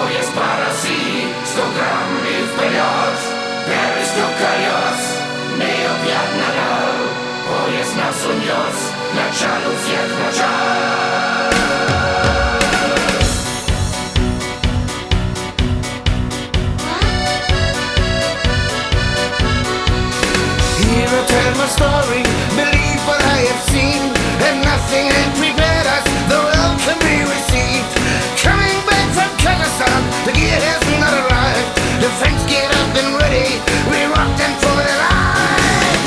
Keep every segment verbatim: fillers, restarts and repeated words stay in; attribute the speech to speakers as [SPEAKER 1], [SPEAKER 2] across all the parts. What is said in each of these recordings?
[SPEAKER 1] Поезд по России, сто грамм и вперед. Перестук колес, необъятно дал. Поезд нас унес к началу всех начал.
[SPEAKER 2] Here I tell my story, believe what I have seen, and nothing had prepared us, the welcome we received. Coming back from Kazakhstan, the gear has not arrived. The French get up and ready, we rock them for their lives.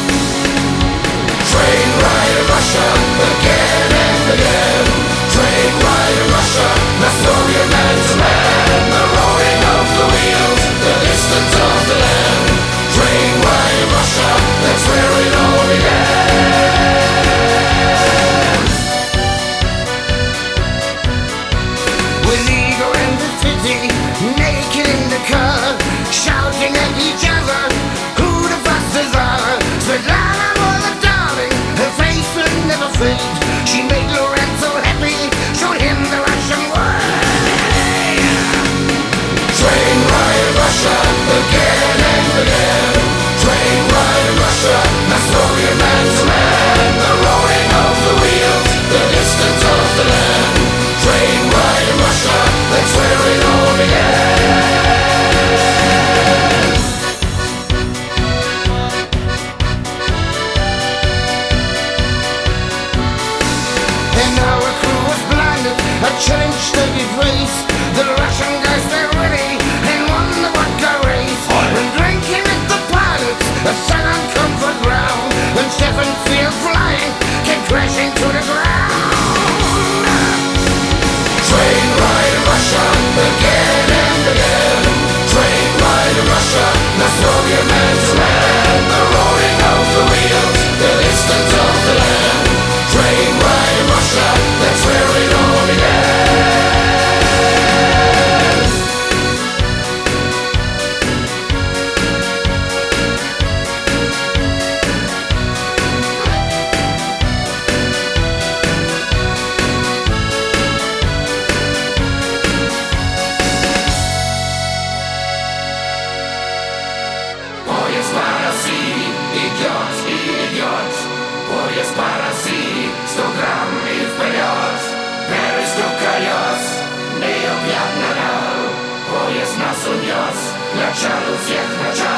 [SPEAKER 1] Train ride to Russia, again and again. Train ride to Russia, the Soviet man to man. The roaring of the wheels, the distance of the land. Train ride to Russia, that's where it all began.
[SPEAKER 2] With ego in the city, naked in the car, shouting at each other, who the fastest are. Svetlana was a darling, her face will never fade. She made Lorenzo happy, showed him the Russian way.
[SPEAKER 1] Train ride to Russia, again and again. Train ride to Russia, the Soviet man to man. The roaring of the wheels, the distance of the land. Train ride to Russia, that's where it all began.
[SPEAKER 2] And our crew was blinded, a challenge studied race. The Russian guys were ready and won the vodka race. When drinking at the pilots, a silent comfort ground. When Stefan Field flying came crashing to the ground.
[SPEAKER 1] Train ride to Russia, again and again. Train ride to Russia, the Soviet man to man. The roaring of the wheels, the distance of the land. Train ride to Russia, that's where it all began. Поезд по России идет и идет. Поезд по России, сто грамм и вперед. Перестук колес, необъятно дал. Поезд нас унес к началу всех начал.